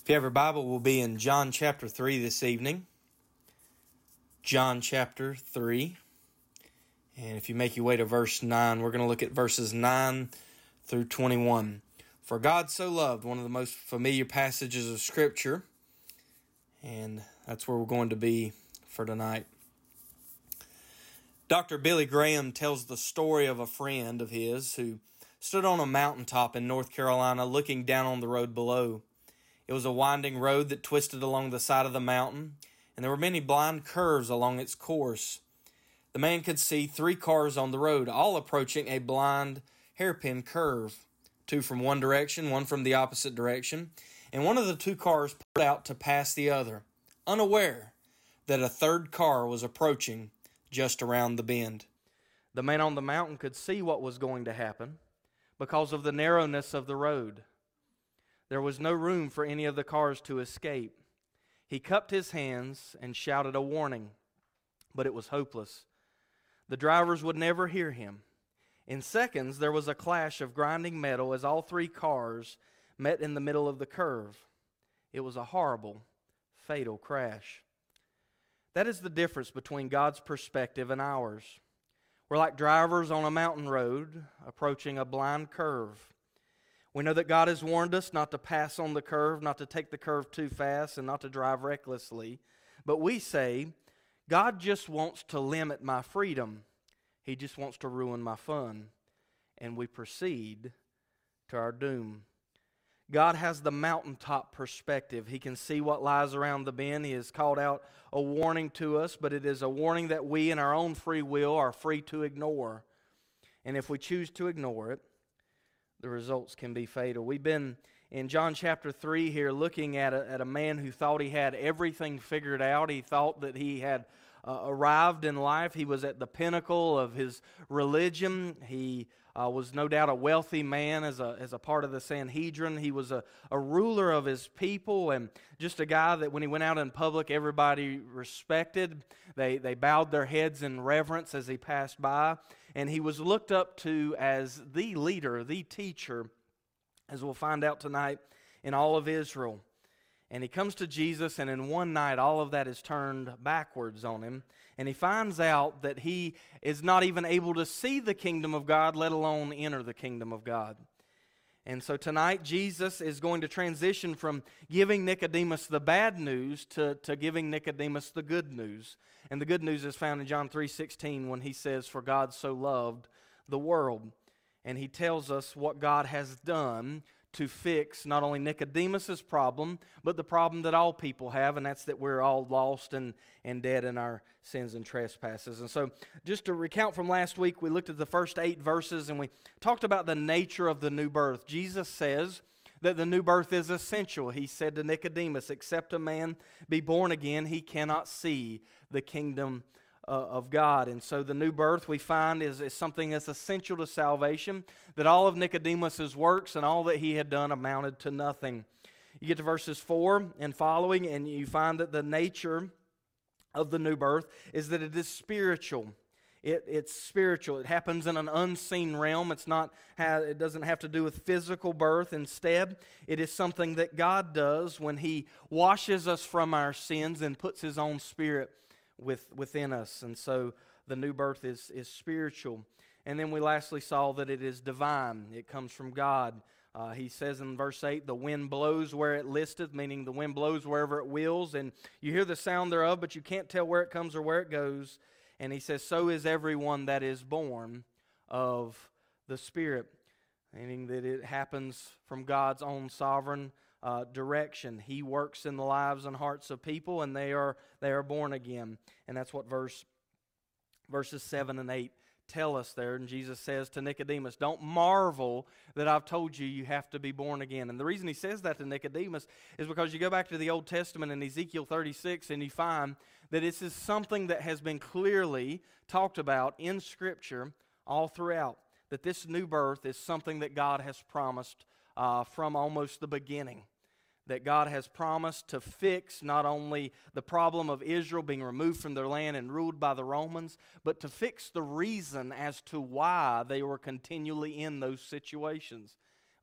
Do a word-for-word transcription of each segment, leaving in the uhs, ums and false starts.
If you have your Bible, we'll be in John chapter three this evening. John chapter three. And if you make your way to verse nine, we're going to look at verses nine through twenty-one. For God so loved, one of the most familiar passages of Scripture. And that's where we're going to be for tonight. Doctor Billy Graham tells the story of a friend of his who stood on a mountaintop in North Carolina looking down on the road below. It was a winding road that twisted along the side of the mountain, and there were many blind curves along its course. The man could see three cars on the road, all approaching a blind hairpin curve, two from one direction, one from the opposite direction, and one of the two cars pulled out to pass the other, unaware that a third car was approaching just around the bend. The man on the mountain could see what was going to happen because of the narrowness of the road. There was no room for any of the cars to escape. He cupped his hands and shouted a warning, but it was hopeless. The drivers would never hear him. In seconds, there was a clash of grinding metal as all three cars met in the middle of the curve. It was a horrible, fatal crash. That is the difference between God's perspective and ours. We're like drivers on a mountain road approaching a blind curve. We know that God has warned us not to pass on the curve, not to take the curve too fast, and not to drive recklessly. But we say, God just wants to limit my freedom. He just wants to ruin my fun. And we proceed to our doom. God has the mountaintop perspective. He can see what lies around the bend. He has called out a warning to us, but it is a warning that we in our own free will are free to ignore. And if we choose to ignore it, the results can be fatal. We've been in John chapter three here looking at a, at a man who thought he had everything figured out. He thought that he had uh, arrived in life. He was at the pinnacle of his religion. He uh, was no doubt a wealthy man as a, as a part of the Sanhedrin. He was a, a ruler of his people and just a guy that when he went out in public, everybody respected. They, they bowed their heads in reverence as he passed by. And he was looked up to as the leader, the teacher, as we'll find out tonight, in all of Israel. And he comes to Jesus, and in one night, all of that is turned backwards on him. And he finds out that he is not even able to see the kingdom of God, let alone enter the kingdom of God. And so tonight, Jesus is going to transition from giving Nicodemus the bad news to, to giving Nicodemus the good news. And the good news is found in John three sixteen when he says, "For God so loved the world." And he tells us what God has done to fix not only Nicodemus's problem, but the problem that all people have, and that's that we're all lost and, and dead in our sins and trespasses. And so just to recount from last week, we looked at the first eight verses and we talked about the nature of the new birth. Jesus says that the new birth is essential. He said to Nicodemus, "Except a man be born again, he cannot see the kingdom Uh, of God." And so the new birth we find is, is something that's essential to salvation, that all of Nicodemus's works and all that he had done amounted to nothing. You get to verses four and following, and you find that the nature of the new birth is that it is spiritual. It, it's spiritual. It happens in an unseen realm. It's not. It doesn't have to do with physical birth. Instead, it is something that God does when He washes us from our sins and puts His own Spirit with within us. And so the new birth is, is spiritual. And then we lastly saw that it is divine. It comes from God. Uh, he says in verse eight, "The wind blows where it listeth," meaning the wind blows wherever it wills, and you hear the sound thereof, but you can't tell where it comes or where it goes. And he says, "So is everyone that is born of the Spirit," meaning that it happens from God's own sovereign Uh, direction. He works in the lives and hearts of people, and they are they are born again. And that's what verse verses seven and eight tell us there. And Jesus says to Nicodemus, "Don't marvel that I've told you you have to be born again." And the reason he says that to Nicodemus is because you go back to the Old Testament in Ezekiel thirty-six, and you find that this is something that has been clearly talked about in Scripture all throughout. That this new birth is something that God has promised uh, from almost the beginning. That God has promised to fix not only the problem of Israel being removed from their land and ruled by the Romans, but to fix the reason as to why they were continually in those situations. It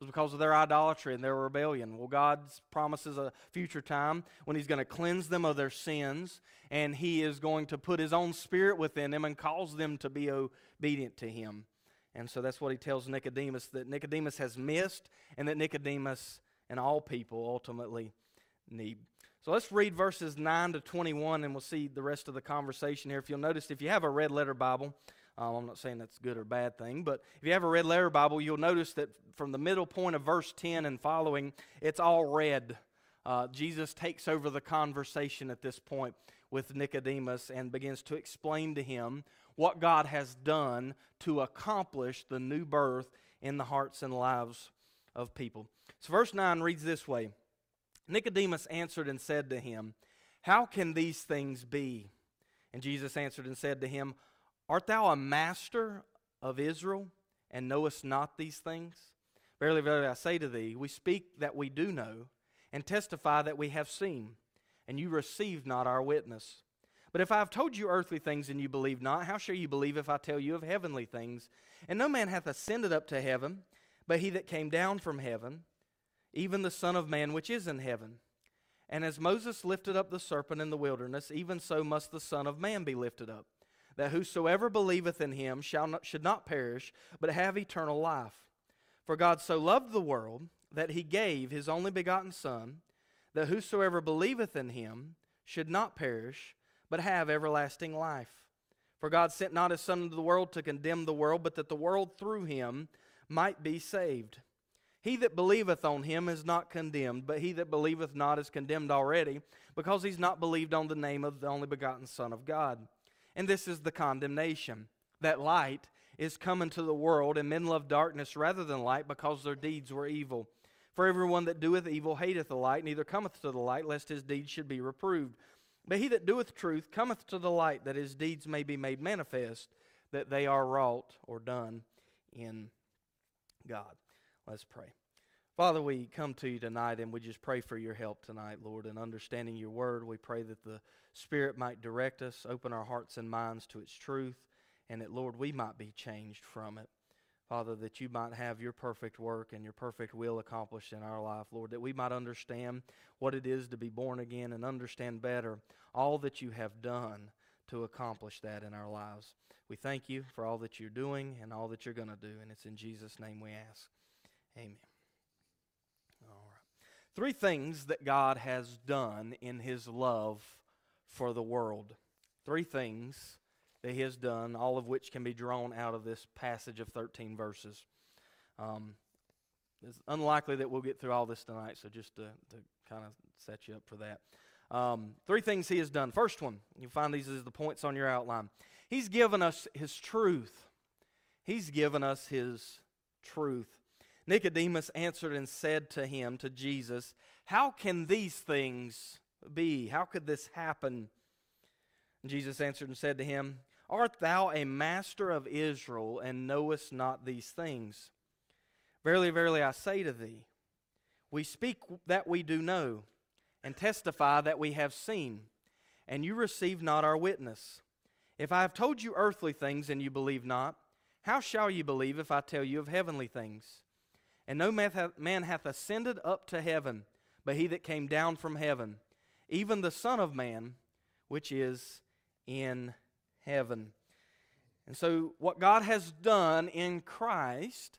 was because of their idolatry and their rebellion. Well, God promises a future time when He's going to cleanse them of their sins, and He is going to put His own Spirit within them and cause them to be obedient to Him. And so that's what He tells Nicodemus, that Nicodemus has missed, and that Nicodemus and all people ultimately need. So let's read verses nine to twenty-one, and we'll see the rest of the conversation here. If you'll notice, if you have a red letter Bible, um, I'm not saying that's a good or bad thing, but if you have a red letter Bible, you'll notice that from the middle point of verse ten and following, it's all red. Uh, Jesus takes over the conversation at this point with Nicodemus and begins to explain to him what God has done to accomplish the new birth in the hearts and lives of people. So verse nine reads this way. Nicodemus answered and said to him, "How can these things be?" And Jesus answered and said to him, "Art thou a master of Israel, and knowest not these things? Verily, verily, I say to thee, we speak that we do know, and testify that we have seen, and you receive not our witness. But if I have told you earthly things, and you believe not, how shall you believe if I tell you of heavenly things? And no man hath ascended up to heaven, but he that came down from heaven, even the Son of Man which is in heaven. And as Moses lifted up the serpent in the wilderness, even so must the Son of Man be lifted up, that whosoever believeth in him shall not, should not perish, but have eternal life. For God so loved the world, that he gave his only begotten Son, that whosoever believeth in him should not perish, but have everlasting life. For God sent not his Son into the world to condemn the world, but that the world through him might be saved. He that believeth on him is not condemned, but he that believeth not is condemned already, because he's not believed on the name of the only begotten Son of God. And this is the condemnation, that light is come into the world, and men love darkness rather than light, because their deeds were evil. For everyone that doeth evil hateth the light, neither cometh to the light, lest his deeds should be reproved. But he that doeth truth cometh to the light, that his deeds may be made manifest, that they are wrought or done in God. Let's pray. Father, we come to you tonight, and we just pray for your help tonight, Lord, in understanding your word. We pray that the Spirit might direct us, open our hearts and minds to its truth, and that, Lord, we might be changed from it. Father, that you might have your perfect work and your perfect will accomplished in our life, Lord, that we might understand what it is to be born again and understand better all that you have done to accomplish that in our lives. We thank you for all that you're doing and all that you're going to do, and it's in Jesus' name we ask. Amen. All right. Three things that God has done in his love for the world. Three things that he has done, all of which can be drawn out of this passage of thirteen verses. Um, it's unlikely that we'll get through all this tonight, so just to, to kind of set you up for that. Um, three things he has done. First one, you find these as the points on your outline. He's given us his truth. He's given us his truth. Nicodemus answered and said to him, to Jesus, "How can these things be? How could this happen?" And Jesus answered and said to him, "Art thou a master of Israel, and knowest not these things? Verily, verily, I say to thee, we speak that we do know, and testify that we have seen, and you receive not our witness. If I have told you earthly things, and you believe not, how shall you believe if I tell you of heavenly things? And no man hath ascended up to heaven, but he that came down from heaven, even the Son of Man, which is in heaven." And so what God has done in Christ,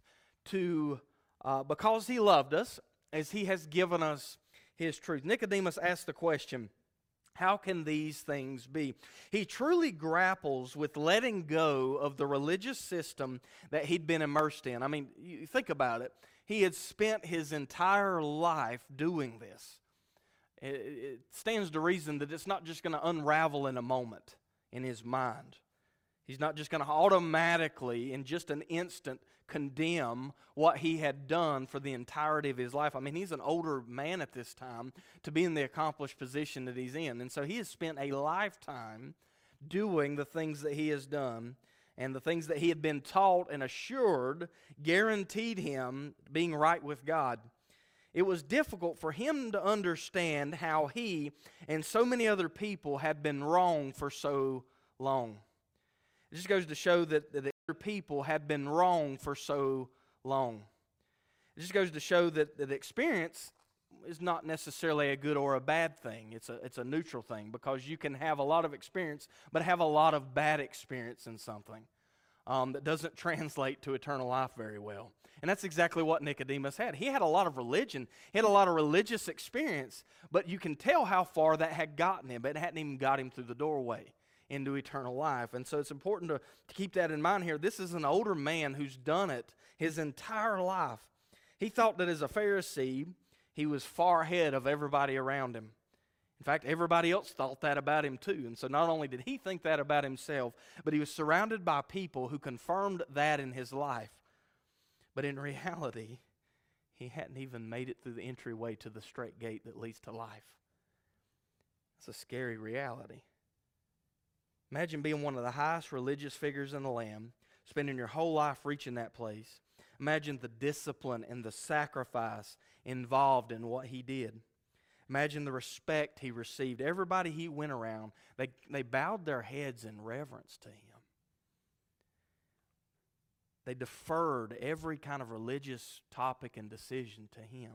to uh, because he loved us, is he has given us his truth. Nicodemus asked the question, how can these things be? He truly grapples with letting go of the religious system that he'd been immersed in. I mean, you think about it. He had spent his entire life doing this. It, it stands to reason that it's not just going to unravel in a moment in his mind. He's not just going to automatically, in just an instant, condemn what he had done for the entirety of his life. I mean, he's an older man at this time to be in the accomplished position that he's in. And so he has spent a lifetime doing the things that he has done, and the things that he had been taught and assured guaranteed him being right with God. It was difficult for him to understand how he and so many other people had been wrong for so long. It just goes to show that the other people had been wrong for so long. It just goes to show that, that experience is not necessarily a good or a bad thing. It's a, it's a neutral thing, because you can have a lot of experience but have a lot of bad experience in something um, that doesn't translate to eternal life very well. And that's exactly what Nicodemus had. He had a lot of religion. He had a lot of religious experience, but you can tell how far that had gotten him, but it hadn't even got him through the doorway into eternal life. And so it's important to, to keep that in mind here. This is an older man who's done it his entire life. He thought that as a Pharisee, he was far ahead of everybody around him. In fact, everybody else thought that about him too. And so not only did he think that about himself, but he was surrounded by people who confirmed that in his life. But in reality, he hadn't even made it through the entryway to the straight gate that leads to life. It's a scary reality. Imagine being one of the highest religious figures in the land, spending your whole life reaching that place. Imagine the discipline and the sacrifice involved in what he did. Imagine the respect he received. Everybody he went around, they, they bowed their heads in reverence to him. They deferred every kind of religious topic and decision to him.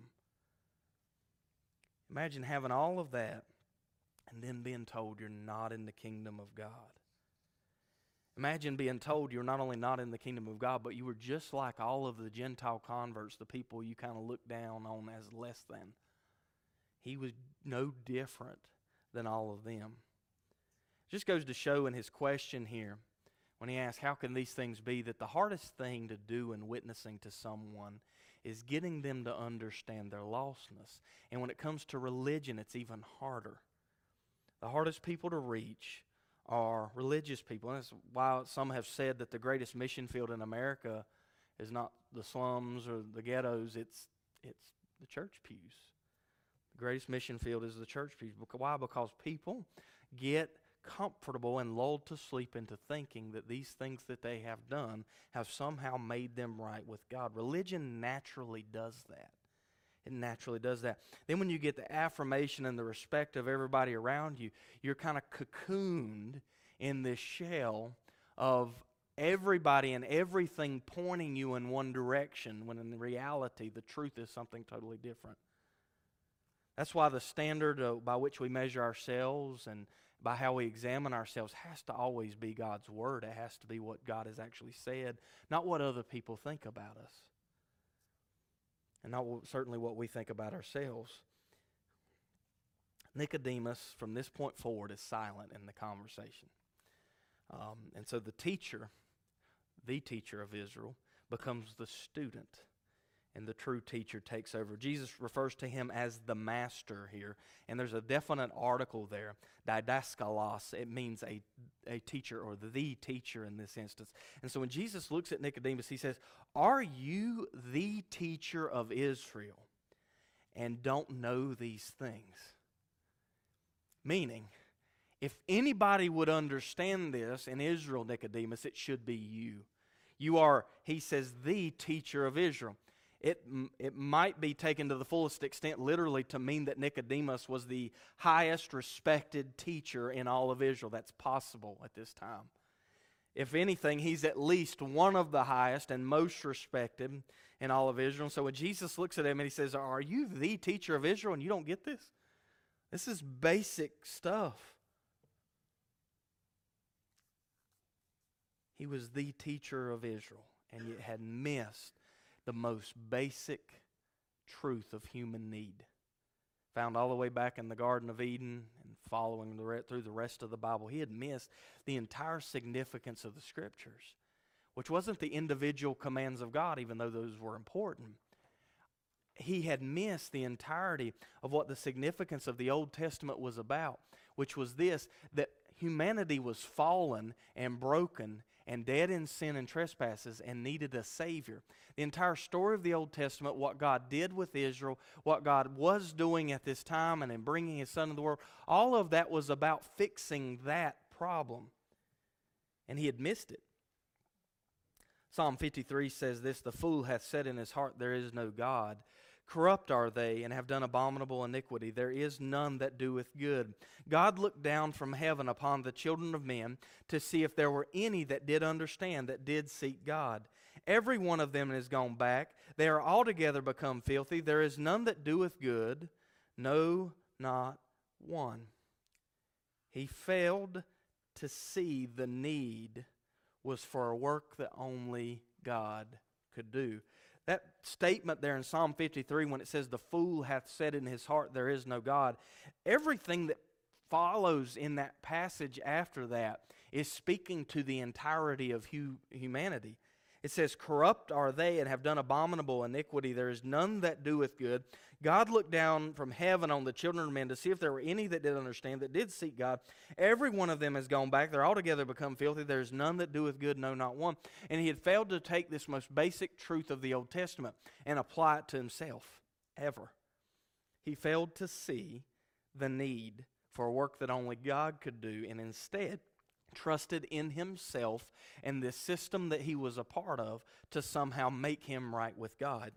Imagine having all of that and then being told you're not in the kingdom of God. Imagine being told you're not only not in the kingdom of God, but you were just like all of the Gentile converts, the people you kind of look down on as less than. He was no different than all of them. It just goes to show in his question here, when he asks, how can these things be, that the hardest thing to do in witnessing to someone is getting them to understand their lostness. And when it comes to religion, it's even harder. The hardest people to reach are religious people. And that's why some have said that the greatest mission field in America is not the slums or the ghettos, it's it's the church pews. The greatest mission field is the church pews. Why? Because people get comfortable and lulled to sleep into thinking that these things that they have done have somehow made them right with God. Religion naturally does that. It naturally does that. Then when you get the affirmation and the respect of everybody around you, you're kind of cocooned in this shell of everybody and everything pointing you in one direction, when in reality the truth is something totally different. That's why the standard uh, by which we measure ourselves and by how we examine ourselves has to always be God's Word. It has to be what God has actually said, not what other people think about us. And not certainly what we think about ourselves. Nicodemus, from this point forward, is silent in the conversation. Um, and so the teacher, the teacher of Israel, becomes the student, and the true teacher takes over. Jesus refers to him as the master here, and there's a definite article there, didaskalos. It means a, a teacher, or the teacher in this instance. And so when Jesus looks at Nicodemus, he says, "Are you the teacher of Israel and don't know these things?" Meaning, if anybody would understand this in Israel, Nicodemus, it should be you. You are, he says, the teacher of Israel. It, it might be taken to the fullest extent literally to mean that Nicodemus was the highest respected teacher in all of Israel. That's possible at this time. If anything, he's at least one of the highest and most respected in all of Israel. So when Jesus looks at him and he says, "Are you the teacher of Israel and you don't get this?" This is basic stuff. He was the teacher of Israel, and yet had missed the most basic truth of human need, found all the way back in the Garden of Eden and following the re- through the rest of the Bible. He had missed the entire significance of the Scriptures, which wasn't the individual commands of God, even though those were important. He had missed the entirety of what the significance of the Old Testament was about, which was this, that humanity was fallen and broken and dead in sin and trespasses and needed a Savior. The entire story of the Old Testament, what God did with Israel, what God was doing at this time and in bringing His Son into the world, all of that was about fixing that problem. And he had missed it. Psalm fifty-three says this, "The fool hath said in his heart, there is no God. Corrupt are they, and have done abominable iniquity. There is none that doeth good. God looked down from heaven upon the children of men to see if there were any that did understand, that did seek God. Every one of them is gone back. They are altogether become filthy. There is none that doeth good, no, not one. He failed to see the need was for a work that only God could do. That statement there in Psalm fifty-three, when it says, the fool hath said in his heart, there is no God, everything that follows in that passage after that is speaking to the entirety of hu- humanity. It says, corrupt are they and have done abominable iniquity. There is none that doeth good. God looked down from heaven on the children of men to see if there were any that did understand, that did seek God. Every one of them has gone back. They're altogether become filthy. There is none that doeth good, no, not one. And he had failed to take this most basic truth of the Old Testament and apply it to himself, ever. He failed to see the need for a work that only God could do, and instead trusted in himself and the system that he was a part of to somehow make him right with God.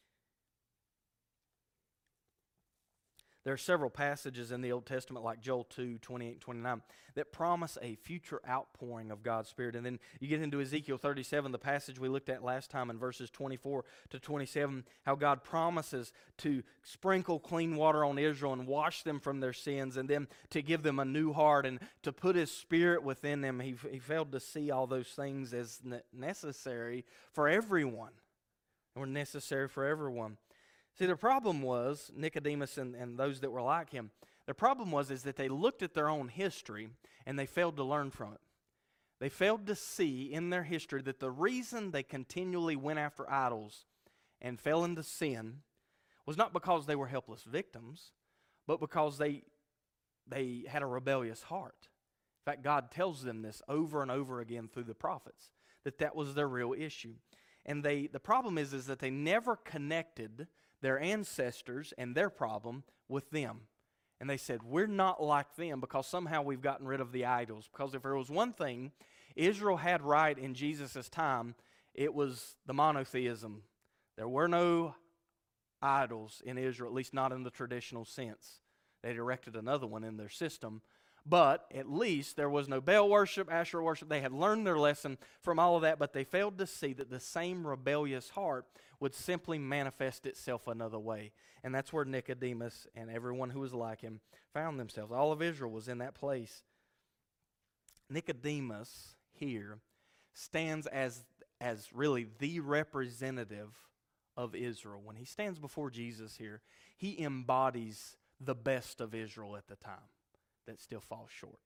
There are several passages in the Old Testament, like Joel two, twenty-eight and twenty-nine, that promise a future outpouring of God's Spirit. And then you get into Ezekiel thirty-seven, the passage we looked at last time in verses twenty-four to twenty-seven, how God promises to sprinkle clean water on Israel and wash them from their sins, and then to give them a new heart and to put His Spirit within them. He, he failed to see all those things as necessary for everyone. They were necessary for everyone. See, the problem was, Nicodemus and, and those that were like him, the problem was is that they looked at their own history and they failed to learn from it. They failed to see in their history that the reason they continually went after idols and fell into sin was not because they were helpless victims, but because they, they had a rebellious heart. In fact, God tells them this over and over again through the prophets, that that was their real issue. And they the problem is, is that they never connected their ancestors and their problem with them. And they said, we're not like them because somehow we've gotten rid of the idols. Because if there was one thing Israel had right in Jesus' time, it was the monotheism. There were no idols in Israel, at least not in the traditional sense. They'd erected another one in their system. But at least there was no Baal worship, Asherah worship. They had learned their lesson from all of that, but they failed to see that the same rebellious heart would simply manifest itself another way. And that's where Nicodemus and everyone who was like him found themselves. All of Israel was in that place. Nicodemus here stands as, as really the representative of Israel. When he stands before Jesus here, he embodies the best of Israel at the time that still falls short.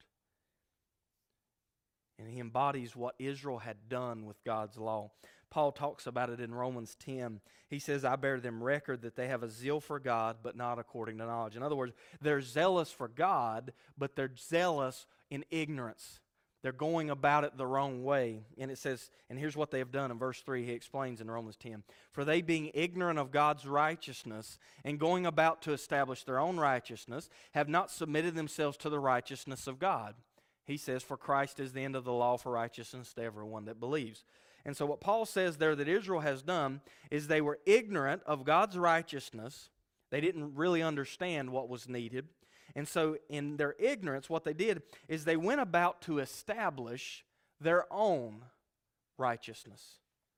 And he embodies what Israel had done with God's law. Paul talks about it in Romans ten. He says, I bear them record that they have a zeal for God, but not according to knowledge. In other words, they're zealous for God, but they're zealous in ignorance. They're going about it the wrong way. And it says, and here's what they have done. In verse three, he explains in Romans ten. For they being ignorant of God's righteousness and going about to establish their own righteousness, have not submitted themselves to the righteousness of God. He says, for Christ is the end of the law for righteousness to everyone that believes. And so what Paul says there that Israel has done is they were ignorant of God's righteousness. They didn't really understand what was needed. And so in their ignorance, what they did is they went about to establish their own righteousness,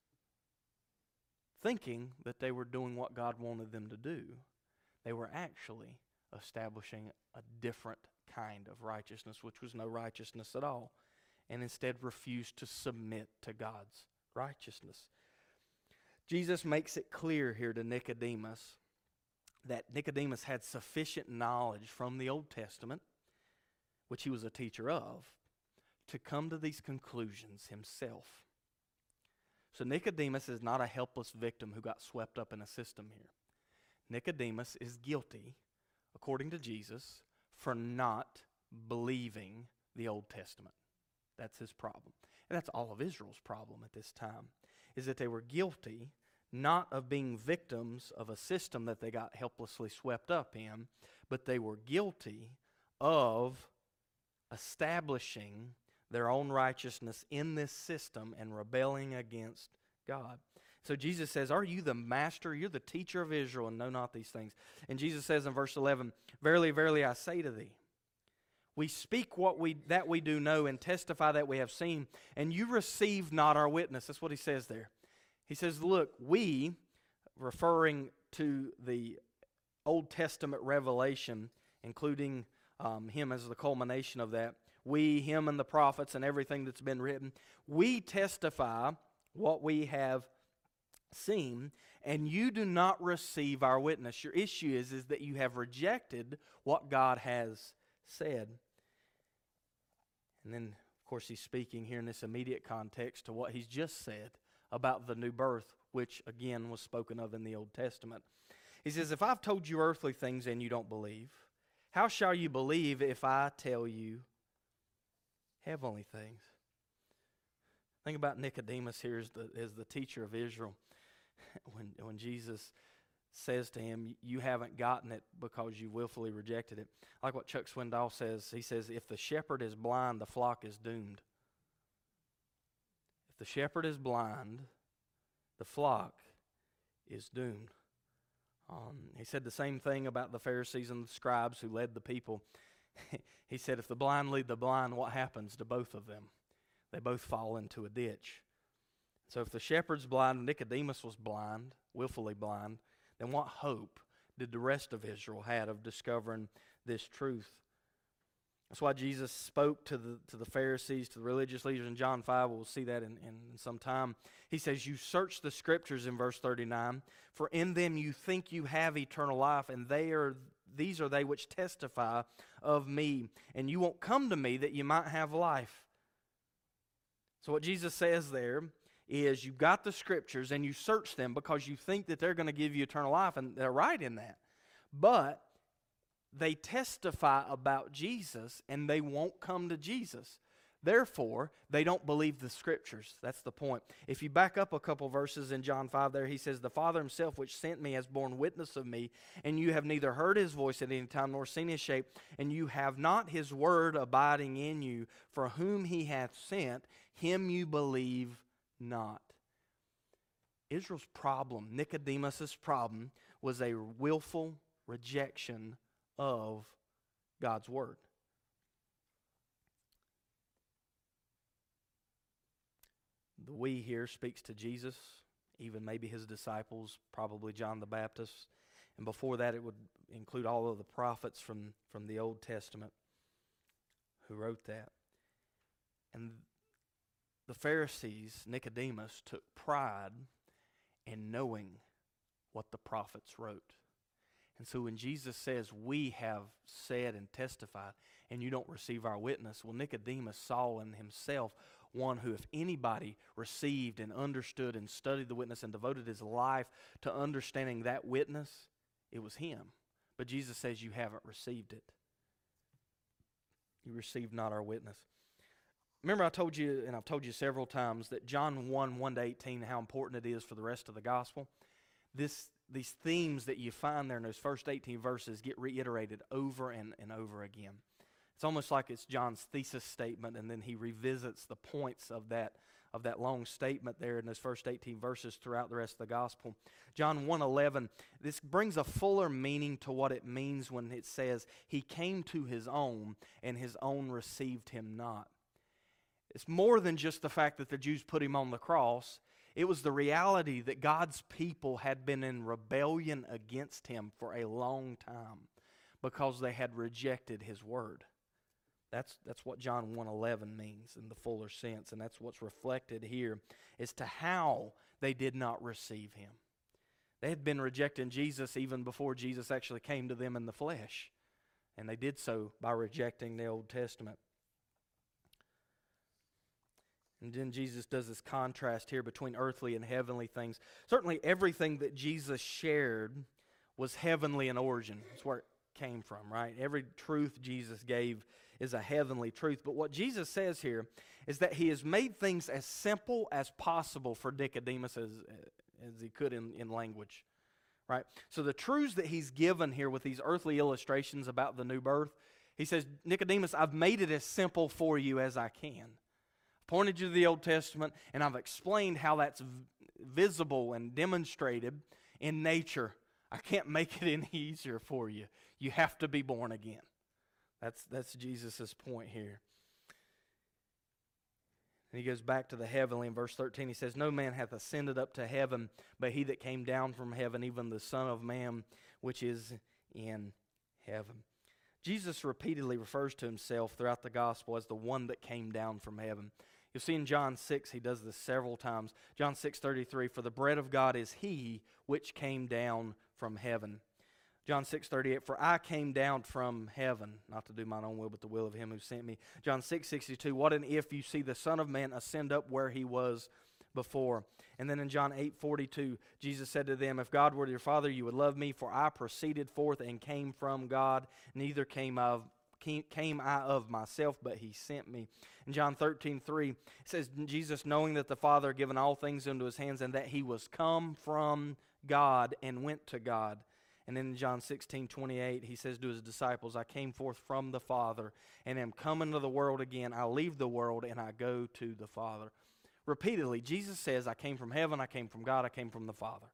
thinking that they were doing what God wanted them to do. They were actually establishing a different kind of righteousness, which was no righteousness at all, and instead refused to submit to God's righteousness. Jesus makes it clear here to Nicodemus that Nicodemus had sufficient knowledge from the Old Testament, which he was a teacher of, to come to these conclusions himself. So Nicodemus is not a helpless victim who got swept up in a system here. Nicodemus is guilty, according to Jesus, for not believing the Old Testament. That's his problem. And that's all of Israel's problem at this time, is that they were guilty not of being victims of a system that they got helplessly swept up in, but they were guilty of establishing their own righteousness in this system and rebelling against God. So Jesus says, are you the master? You're the teacher of Israel and know not these things. And Jesus says in verse eleven, verily, verily, I say to thee, we speak what we that we do know and testify that we have seen, and you receive not our witness. That's what he says there. He says, look, we, referring to the Old Testament revelation, including um, him as the culmination of that, we, him and the prophets and everything that's been written, we testify what we have seen, and you do not receive our witness. Your issue is, is that you have rejected what God has said. And then, of course, he's speaking here in this immediate context to what he's just said about the new birth, which, again, was spoken of in the Old Testament. He says, if I've told you earthly things and you don't believe, how shall you believe if I tell you heavenly things? Think about Nicodemus here as the, as the teacher of Israel. When, when Jesus says to him, you haven't gotten it because you willfully rejected it. Like what Chuck Swindoll says, he says, if the shepherd is blind, the flock is doomed. If the shepherd is blind, the flock is doomed. Um, he said the same thing about the Pharisees and the scribes who led the people. He said, if the blind lead the blind, what happens to both of them? They both fall into a ditch. So if the shepherd's blind, Nicodemus was blind, willfully blind, then what hope did the rest of Israel have of discovering this truth? That's why Jesus spoke to the to the Pharisees, to the religious leaders in John five. We'll see that in, in some time. He says, you search the Scriptures in verse thirty-nine, for in them you think you have eternal life, and they are these are they which testify of me. And you won't come to me that you might have life. So what Jesus says there is you've got the Scriptures and you search them because you think that they're going to give you eternal life, and they're right in that. But they testify about Jesus and they won't come to Jesus. Therefore, they don't believe the Scriptures. That's the point. If you back up a couple verses in John five there, he says, the Father himself which sent me has borne witness of me, and you have neither heard his voice at any time nor seen his shape, and you have not his word abiding in you. For whom he hath sent, him you believe not. Israel's problem, Nicodemus' problem, was a willful rejection of God's word. The we here speaks to Jesus, even maybe his disciples, probably John the Baptist. And before that, it would include all of the prophets from, from the Old Testament who wrote that. And the Pharisees, Nicodemus, took pride in knowing what the prophets wrote. And so when Jesus says, we have said and testified, and you don't receive our witness, well, Nicodemus saw in himself one who, if anybody received and understood and studied the witness and devoted his life to understanding that witness, it was him. But Jesus says, you haven't received it. You received not our witness. Remember I told you, and I've told you several times, that John one, one to eighteen, how important it is for the rest of the gospel. This, these themes that you find there in those first eighteen verses get reiterated over and, and over again. It's almost like it's John's thesis statement, and then he revisits the points of that, of that long statement there in those first eighteen verses throughout the rest of the gospel. John one eleven, this brings a fuller meaning to what it means when it says, he came to his own, and his own received him not. It's more than just the fact that the Jews put him on the cross. It was the reality that God's people had been in rebellion against him for a long time because they had rejected his word. That's, that's what John one eleven means in the fuller sense, and that's what's reflected here as to how they did not receive him. They had been rejecting Jesus even before Jesus actually came to them in the flesh, and they did so by rejecting the Old Testament. And then Jesus does this contrast here between earthly and heavenly things. Certainly everything that Jesus shared was heavenly in origin. That's where it came from, right? Every truth Jesus gave is a heavenly truth. But what Jesus says here is that he has made things as simple as possible for Nicodemus as, as he could in, in language, right? So the truths that he's given here with these earthly illustrations about the new birth, he says, Nicodemus, I've made it as simple for you as I can. Pointed you to the Old Testament, and I've explained how that's v- visible and demonstrated in nature. I can't make it any easier for you. You have to be born again. That's, that's Jesus' point here. And he goes back to the heavenly in verse thirteen. He says, no man hath ascended up to heaven, but he that came down from heaven, even the Son of Man, which is in heaven. Jesus repeatedly refers to himself throughout the gospel as the one that came down from heaven. You'll see in John six, he does this several times. John six thirty-three, for the bread of God is he which came down from heaven. John six thirty-eight, for I came down from heaven, not to do mine own will, but the will of him who sent me. John six sixty-two, what an if you see the Son of Man ascend up where he was before. And then in John eight forty-two, Jesus said to them, if God were your Father, you would love me, for I proceeded forth and came from God, neither came of came I of myself, but he sent me. In John thirteen three, it says, Jesus, knowing that the Father had given all things into his hands, and that he was come from God and went to God. And then in John sixteen twenty-eight, he says to his disciples, I came forth from the Father and am come into the world again. I leave the world and I go to the Father. Repeatedly, Jesus says, I came from heaven, I came from God, I came from the Father.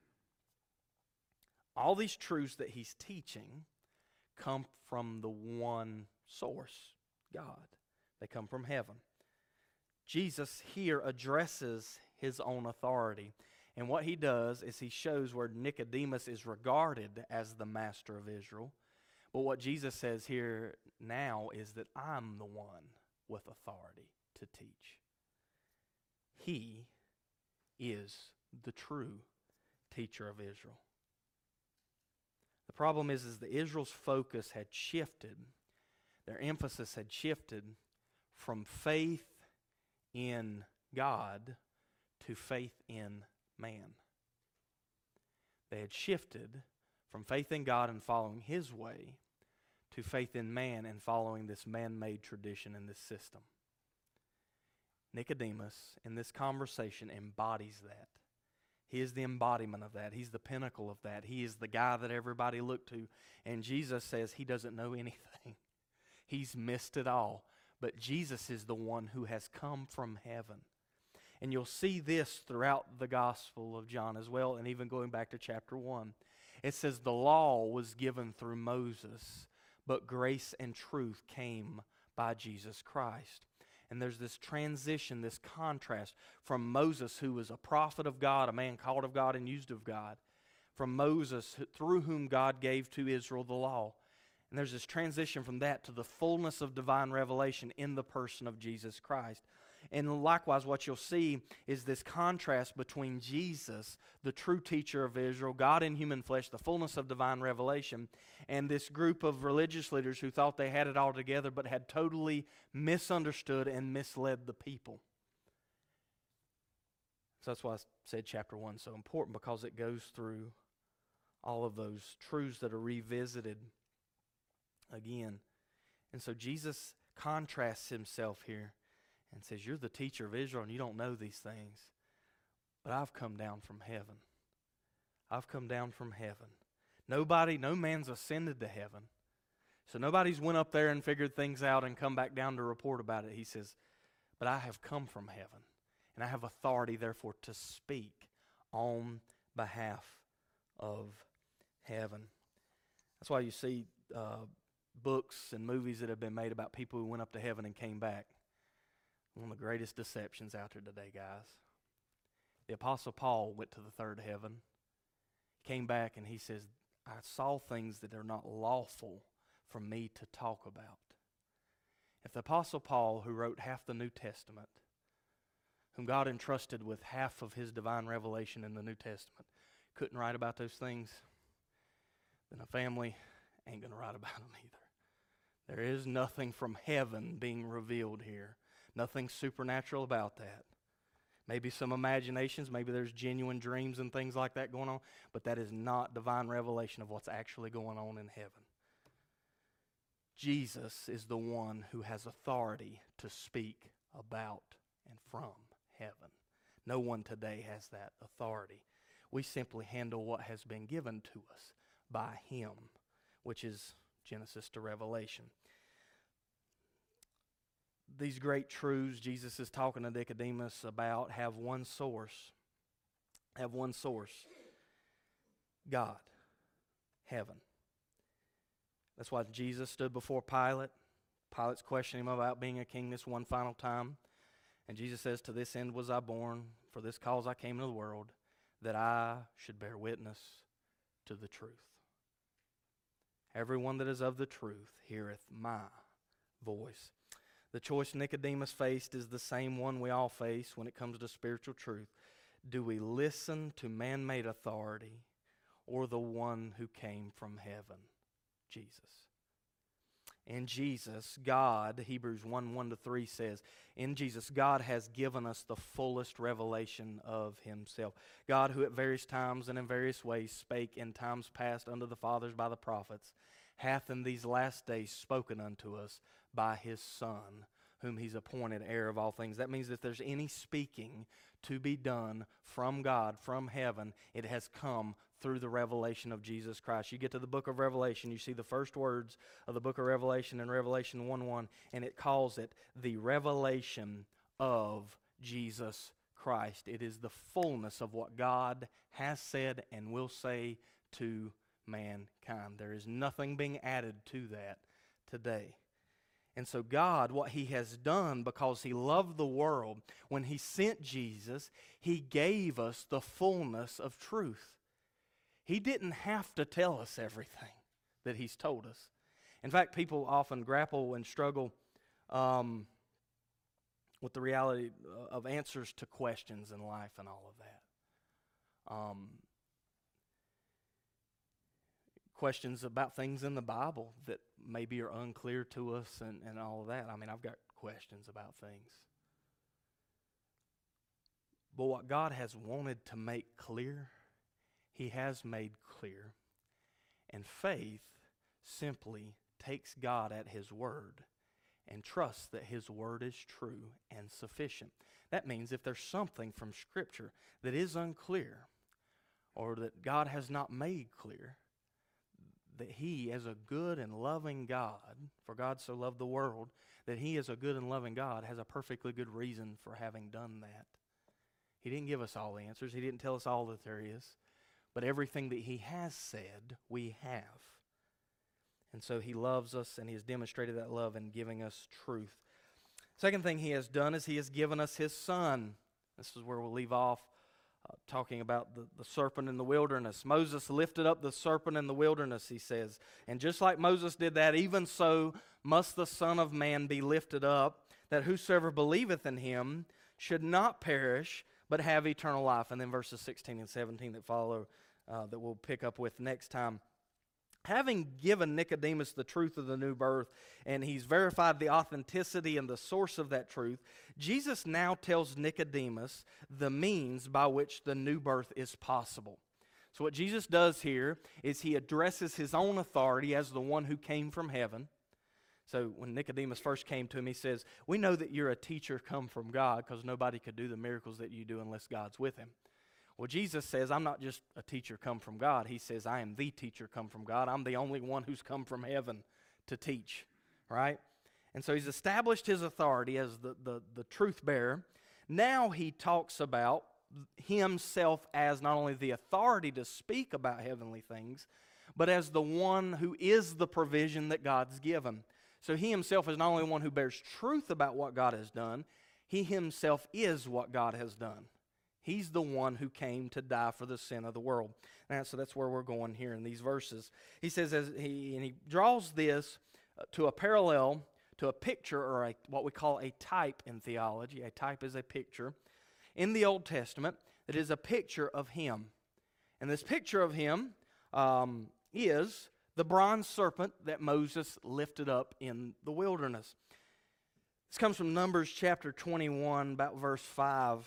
All these truths that he's teaching come from the one source, God. They come from heaven. Jesus here addresses his own authority. And what he does is he shows where Nicodemus is regarded as the master of Israel. But what Jesus says here now is that I'm the one with authority to teach. He is the true teacher of Israel. The problem is, is that Israel's focus had shifted. Their emphasis had shifted from faith in God to faith in man. They had shifted from faith in God and following his way to faith in man and following this man-made tradition and this system. Nicodemus, in this conversation, embodies that. He is the embodiment of that. He's the pinnacle of that. He is the guy that everybody looked to. And Jesus says he doesn't know anything. He's missed it all. But Jesus is the one who has come from heaven. And you'll see this throughout the Gospel of John as well, and even going back to chapter one. It says the law was given through Moses, but grace and truth came by Jesus Christ. And there's this transition, this contrast from Moses, who was a prophet of God, a man called of God and used of God, from Moses, through whom God gave to Israel the law. And there's this transition from that to the fullness of divine revelation in the person of Jesus Christ. And likewise, what you'll see is this contrast between Jesus, the true teacher of Israel, God in human flesh, the fullness of divine revelation, and this group of religious leaders who thought they had it all together but had totally misunderstood and misled the people. So that's why I said chapter one is so important, because it goes through all of those truths that are revisited again. And so Jesus contrasts himself here and says, you're the teacher of Israel and you don't know these things. But I've come down from heaven. I've come down from heaven. Nobody, no man's ascended to heaven. So nobody's went up there and figured things out and come back down to report about it. He says, but I have come from heaven. And I have authority, therefore, to speak on behalf of heaven. That's why you see uh, books and movies that have been made about people who went up to heaven and came back. One of the greatest deceptions out there today, guys. The Apostle Paul went to the third heaven. He came back and he says, I saw things that are not lawful for me to talk about. If the Apostle Paul, who wrote half the New Testament, whom God entrusted with half of his divine revelation in the New Testament, couldn't write about those things, then a family ain't going to write about them either. There is nothing from heaven being revealed here. Nothing supernatural about that. Maybe some imaginations, maybe there's genuine dreams and things like that going on, but that is not divine revelation of what's actually going on in heaven. Jesus is the one who has authority to speak about and from heaven. No one today has that authority. We simply handle what has been given to us by him, which is Genesis to Revelation. These great truths Jesus is talking to Nicodemus about have one source. Have one source. God. Heaven. That's why Jesus stood before Pilate. Pilate's questioning him about being a king this one final time. And Jesus says, to this end was I born, for this cause I came into the world, that I should bear witness to the truth. Everyone that is of the truth heareth my voice. The choice Nicodemus faced is the same one we all face when it comes to spiritual truth. Do we listen to man-made authority or the one who came from heaven, Jesus? In Jesus, God, Hebrews one, one to three says, in Jesus, God has given us the fullest revelation of Himself. God, who at various times and in various ways spake in times past unto the fathers by the prophets, hath in these last days spoken unto us by His Son, whom He's appointed heir of all things. That means that if there's any speaking to be done from God, from heaven, it has come through the revelation of Jesus Christ. You get to the book of Revelation, you see the first words of the book of Revelation in Revelation one one, and it calls it the revelation of Jesus Christ. It is the fullness of what God has said and will say to mankind. There is nothing being added to that today. And so God, what He has done, because He loved the world, when He sent Jesus, He gave us the fullness of truth. He didn't have to tell us everything that He's told us. In fact, people often grapple and struggle um, with the reality of answers to questions in life and all of that. Um, questions about things in the Bible that maybe are unclear to us and, and all of that. I mean, I've got questions about things. But what God has wanted to make clear, He has made clear. And faith simply takes God at His word and trusts that His word is true and sufficient. That means if there's something from Scripture that is unclear or that God has not made clear, that He, as a good and loving God, for God so loved the world, that He, as a good and loving God, has a perfectly good reason for having done that. He didn't give us all the answers. He didn't tell us all that there is. But everything that He has said, we have. And so He loves us, and He has demonstrated that love in giving us truth. Second thing He has done is He has given us His Son. This is where we'll leave off. Uh, talking about the, the serpent in the wilderness. Moses lifted up the serpent in the wilderness, he says. And just like Moses did that, even so must the Son of Man be lifted up, that whosoever believeth in Him should not perish, but have eternal life. And then verses sixteen and seventeen that follow, uh, that we'll pick up with next time. Having given Nicodemus the truth of the new birth, and he's verified the authenticity and the source of that truth, Jesus now tells Nicodemus the means by which the new birth is possible. So what Jesus does here is He addresses His own authority as the one who came from heaven. So when Nicodemus first came to Him, He says, we know that you're a teacher come from God because nobody could do the miracles that you do unless God's with Him. Well, Jesus says, I'm not just a teacher come from God. He says, I am the teacher come from God. I'm the only one who's come from heaven to teach, right? And so He's established His authority as the, the, the truth bearer. Now He talks about Himself as not only the authority to speak about heavenly things, but as the one who is the provision that God's given. So He Himself is not only one who bears truth about what God has done, He Himself is what God has done. He's the one who came to die for the sin of the world. And so that's where we're going here in these verses. He says, as he and he draws this to a parallel, to a picture, or a, what we call a type in theology. A type is a picture in the Old Testament that is a picture of Him. And this picture of Him um, is the bronze serpent that Moses lifted up in the wilderness. This comes from Numbers chapter twenty-one, about verse five.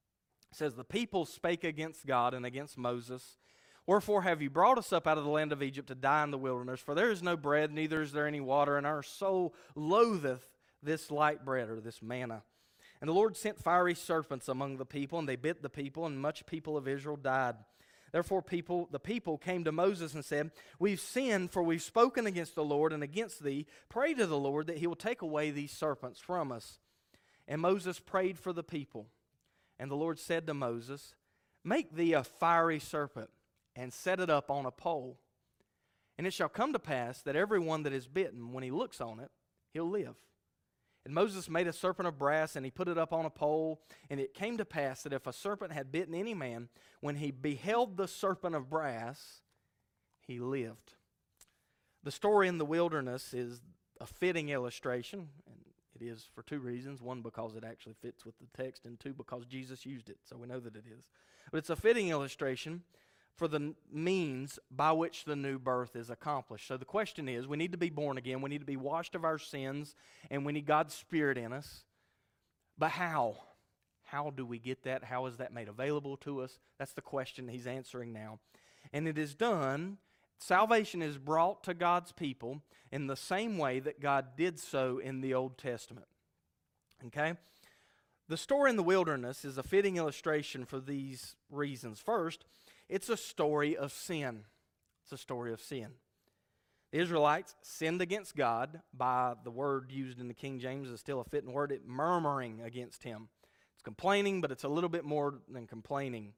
It says, the people spake against God and against Moses. Wherefore have you brought us up out of the land of Egypt to die in the wilderness? For there is no bread, neither is there any water, and our soul loatheth this light bread, or this manna. And the Lord sent fiery serpents among the people, and they bit the people, and much people of Israel died. Therefore people, the people came to Moses and said, we've sinned, for we've spoken against the Lord and against thee. Pray to the Lord that He will take away these serpents from us. And Moses prayed for the people. And the Lord said to Moses, make thee a fiery serpent, and set it up on a pole. And it shall come to pass that every one that is bitten, when he looks on it, he'll live. And Moses made a serpent of brass, and he put it up on a pole. And it came to pass that if a serpent had bitten any man, when he beheld the serpent of brass, he lived. The story in the wilderness is a fitting illustration, and it is for two reasons. One, because it actually fits with the text, and two, because Jesus used it, so we know that it is. But it's a fitting illustration for the means by which the new birth is accomplished. So the question is, we need to be born again, we need to be washed of our sins, and we need God's Spirit in us. But how? How do we get that? How is that made available to us? That's the question he's answering now. And it is done, salvation is brought to God's people in the same way that God did so in the Old Testament. Okay? The story in the wilderness is a fitting illustration for these reasons. First, it's a story of sin. It's a story of sin. The Israelites sinned against God by the word used in the King James is still a fitting word, it murmuring against Him. It's complaining, but it's a little bit more than complaining.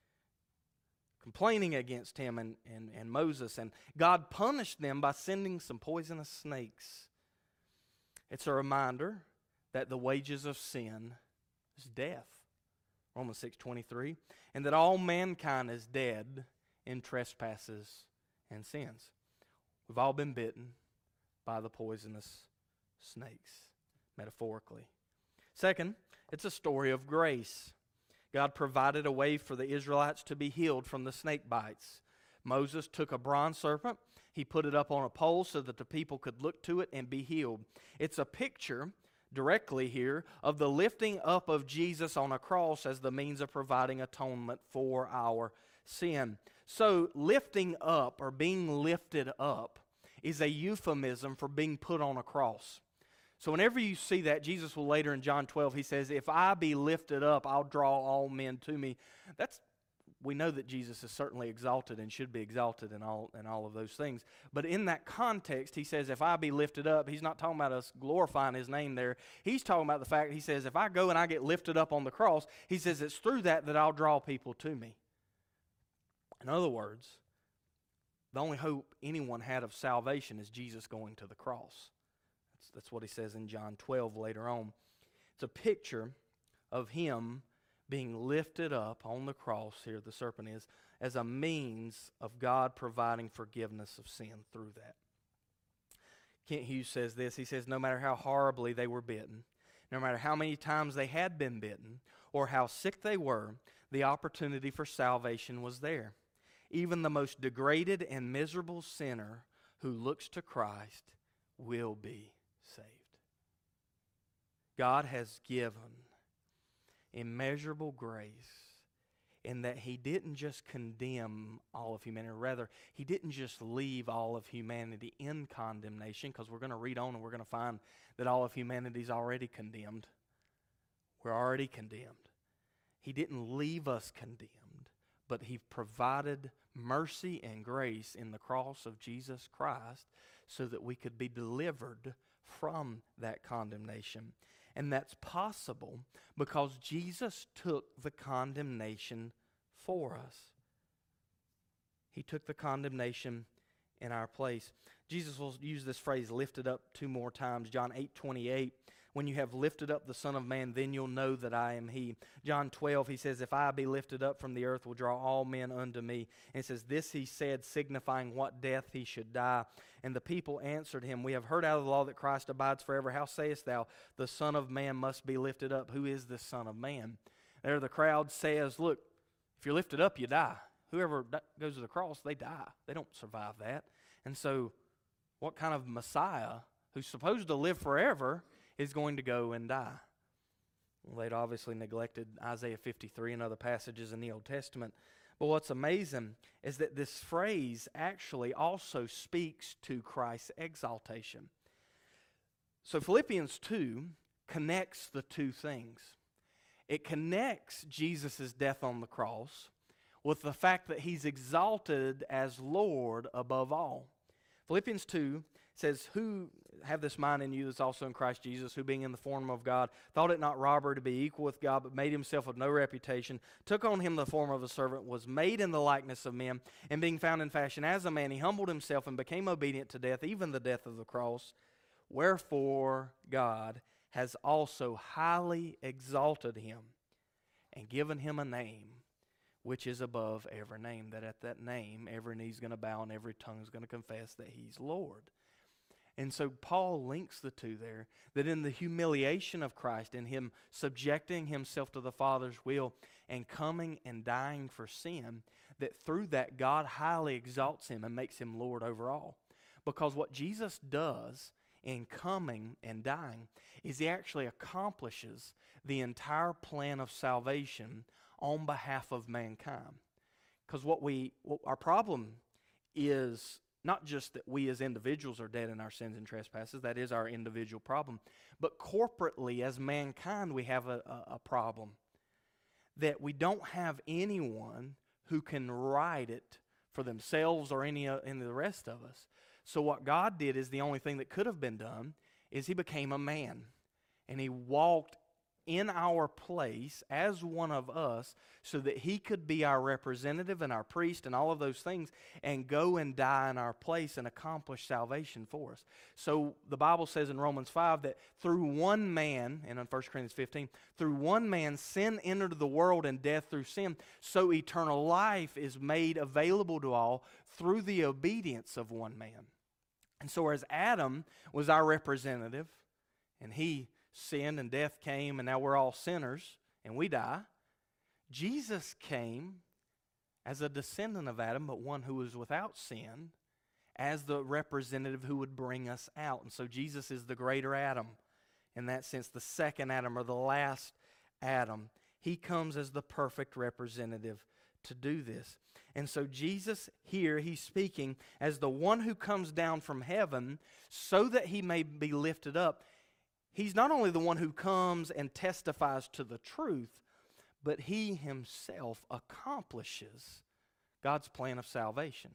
Complaining against Him and, and, and Moses. And God punished them by sending some poisonous snakes. It's a reminder that the wages of sin is death. Romans six twenty-three. And that all mankind is dead in trespasses and sins. We've all been bitten by the poisonous snakes, metaphorically. Second, it's a story of grace. God provided a way for the Israelites to be healed from the snake bites. Moses took a bronze serpent. He put it up on a pole so that the people could look to it and be healed. It's a picture directly here of the lifting up of Jesus on a cross as the means of providing atonement for our sin. So lifting up or being lifted up is a euphemism for being put on a cross. So whenever you see that, Jesus will later in John twelve, He says, if I be lifted up, I'll draw all men to me. That's We know that Jesus is certainly exalted and should be exalted in all, in all of those things. But in that context, He says, if I be lifted up, He's not talking about us glorifying His name there. He's talking about the fact, He says, if I go and I get lifted up on the cross, He says, it's through that that I'll draw people to me. In other words, the only hope anyone had of salvation is Jesus going to the cross. That's, that's what He says in John twelve later on. It's a picture of Him being lifted up on the cross, here the serpent is, as a means of God providing forgiveness of sin through that. Kent Hughes says this, he says, no matter how horribly they were bitten, no matter how many times they had been bitten, or how sick they were, the opportunity for salvation was there. Even the most degraded and miserable sinner who looks to Christ will be saved. God has given immeasurable grace in that He didn't just condemn all of humanity. Rather, He didn't just leave all of humanity in condemnation, because we're going to read on and we're going to find that all of humanity is already condemned. We're already condemned. He didn't leave us condemned, but He provided mercy and grace in the cross of Jesus Christ so that we could be delivered from that condemnation. And that's possible because Jesus took the condemnation for us. He took the condemnation in our place. Jesus will use this phrase, lifted up, two more times. John eight twenty-eight, when you have lifted up the Son of Man, then you'll know that I am He. John twelve, He says, if I be lifted up from the earth, will draw all men unto me. And it says, this He said, signifying what death He should die. And the people answered Him, we have heard out of the law that Christ abides forever. How sayest thou, the Son of Man must be lifted up? Who is the Son of Man? There the crowd says, look, if you're lifted up, you die. Whoever goes to the cross, they die. They don't survive that. And so, what kind of Messiah, who's supposed to live forever, is going to go and die? Well, they'd obviously neglected Isaiah fifty-three and other passages in the Old Testament. But what's amazing is that this phrase actually also speaks to Christ's exaltation. So Philippians two connects the two things. It connects Jesus' death on the cross with the fact that He's exalted as Lord above all. Philippians two says, who have this mind in you that's also in Christ Jesus, who being in the form of God, thought it not robbery to be equal with God, but made Himself of no reputation, took on Him the form of a servant, was made in the likeness of men, and being found in fashion as a man, He humbled Himself and became obedient to death, even the death of the cross. Wherefore God has also highly exalted him and given him a name which is above every name, that at that name every knee's going to bow and every tongue's going to confess that he's Lord. And so Paul links the two there, that in the humiliation of Christ, in him subjecting himself to the Father's will and coming and dying for sin, that through that God highly exalts him and makes him Lord over all. Because what Jesus does in coming and dying is he actually accomplishes the entire plan of salvation on behalf of mankind. Because what we, what our problem is not just that we as individuals are dead in our sins and trespasses, that is our individual problem, but corporately as mankind we have a, a, a problem. That we don't have anyone who can right it for themselves or any, uh, any of the rest of us. So what God did is the only thing that could have been done is he became a man. And he walked in our place as one of us so that he could be our representative and our priest and all of those things and go and die in our place and accomplish salvation for us. So the Bible says in Romans five that through one man, and in First Corinthians fifteen, through one man sin entered the world and death through sin, so eternal life is made available to all through the obedience of one man. And so whereas Adam was our representative and he sinned and death came and now we're all sinners and we die, Jesus came as a descendant of Adam, but one who was without sin, as the representative who would bring us out. And so Jesus is the greater Adam, in that sense, the second Adam or the last Adam. He comes as the perfect representative to do this. And so Jesus here, he's speaking as the one who comes down from heaven so that he may be lifted up. He's not only the one who comes and testifies to the truth, but he himself accomplishes God's plan of salvation.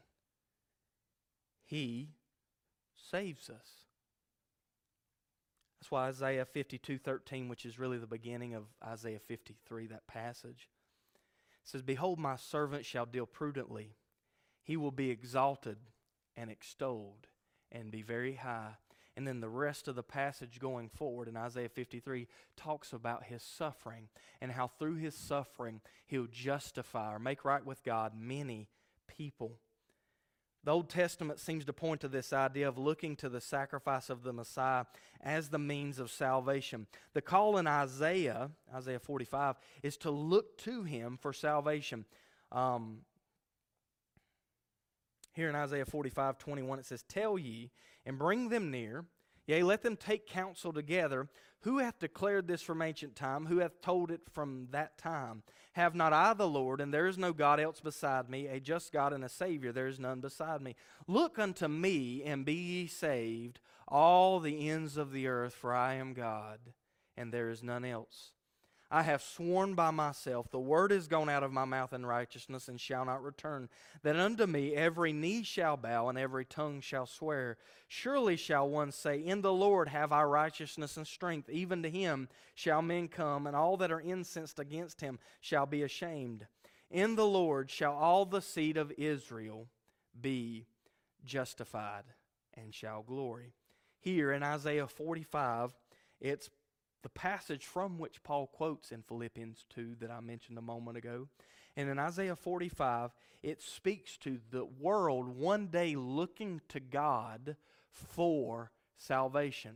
He saves us. That's why Isaiah fifty-two thirteen, which is really the beginning of Isaiah fifty-three, that passage, says, "Behold, my servant shall deal prudently. He will be exalted and extolled and be very high." And then the rest of the passage going forward in Isaiah fifty-three talks about his suffering and how through his suffering he'll justify or make right with God many people. The Old Testament seems to point to this idea of looking to the sacrifice of the Messiah as the means of salvation. The call in Isaiah, Isaiah forty-five, is to look to him for salvation. Um, Here in Isaiah forty-five twenty-one it says, "Tell ye, and bring them near, yea, let them take counsel together. Who hath declared this from ancient time? Who hath told it from that time? Have not I the Lord, and there is no God else beside me, a just God and a Savior, there is none beside me. Look unto me, and be ye saved, all the ends of the earth, for I am God, and there is none else. I have sworn by myself, the word is gone out of my mouth in righteousness, and shall not return, that unto me every knee shall bow, and every tongue shall swear. Surely shall one say, In the Lord have I righteousness and strength. Even to him shall men come, and all that are incensed against him shall be ashamed. In the Lord shall all the seed of Israel be justified, and shall glory." Here in Isaiah forty-five, it's the passage from which Paul quotes in Philippians two that I mentioned a moment ago. And in Isaiah forty-five, it speaks to the world one day looking to God for salvation.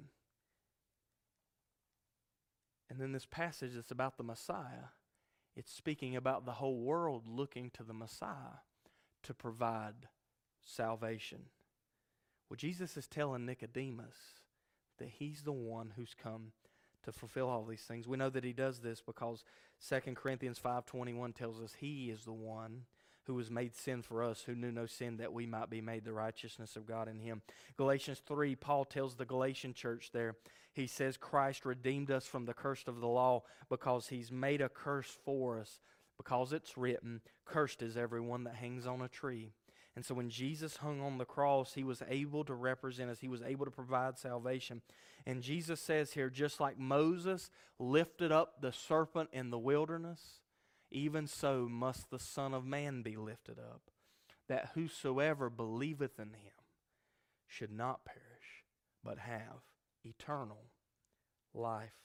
And then this passage that's about the Messiah, it's speaking about the whole world looking to the Messiah to provide salvation. Well, Jesus is telling Nicodemus that he's the one who's come to fulfill all these things. We know that he does this because Second Corinthians five twenty-one tells us he is the one who was made sin for us, who knew no sin, that we might be made the righteousness of God in him. Galatians three, Paul tells the Galatian church there, he says, Christ redeemed us from the curse of the law because he's made a curse for us, because it's written, cursed is everyone that hangs on a tree. And so when Jesus hung on the cross, he was able to represent us. He was able to provide salvation. And Jesus says here, just like Moses lifted up the serpent in the wilderness, even so must the Son of Man be lifted up, that whosoever believeth in him should not perish, but have eternal life.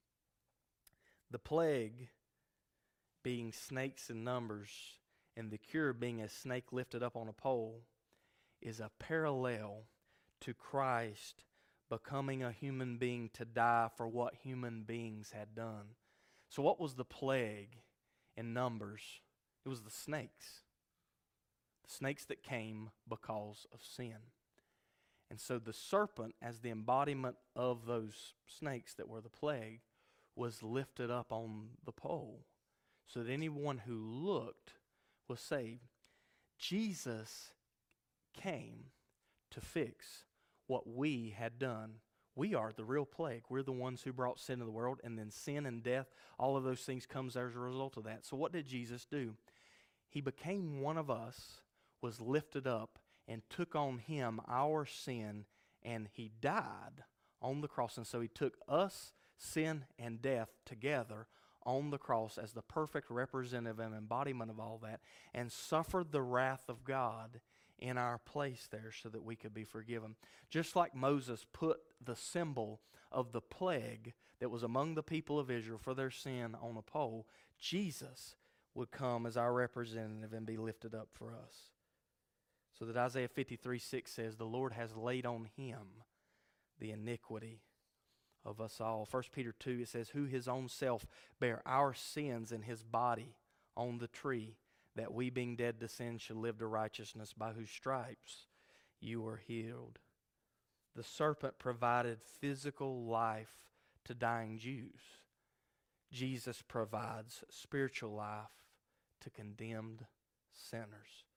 The plague being snakes in numbers and the cure being a snake lifted up on a pole is a parallel to Christ becoming a human being to die for what human beings had done. So what was the plague in Numbers? It was the snakes. The snakes that came because of sin. And so the serpent, as the embodiment of those snakes that were the plague, was lifted up on the pole so that anyone who looked was saved. Jesus came to fix what we had done. We are the real plague. We're the ones who brought sin to the world, and then sin and death, all of those things comes as a result of that. So what did Jesus do? He became one of us, was lifted up, and took on him our sin, and he died on the cross. And so he took us, sin and death together on the cross as the perfect representative and embodiment of all that, and suffered the wrath of God in our place there so that we could be forgiven. Just like Moses put the symbol of the plague that was among the people of Israel for their sin on a pole, Jesus would come as our representative and be lifted up for us. So that Isaiah fifty-three six says, the Lord has laid on him the iniquity of us all. First Peter two, it says, who his own self bare our sins in his body on the tree, that we being dead to sin should live to righteousness, by whose stripes you were healed. The serpent provided physical life to dying Jews. Jesus provides spiritual life to condemned sinners.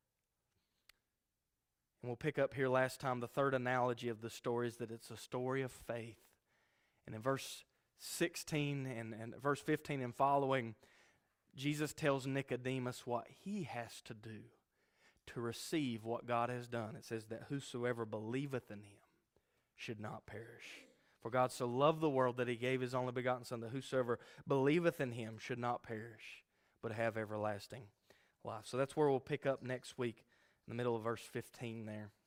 And we'll pick up here last time. The third analogy of the story is that it's a story of faith. And in verse sixteen and, and verse fifteen and following, Jesus tells Nicodemus what he has to do to receive what God has done. It says that whosoever believeth in him should not perish. For God so loved the world that he gave his only begotten Son, that whosoever believeth in him should not perish, but have everlasting life. So that's where we'll pick up next week, in the middle of verse fifteen there.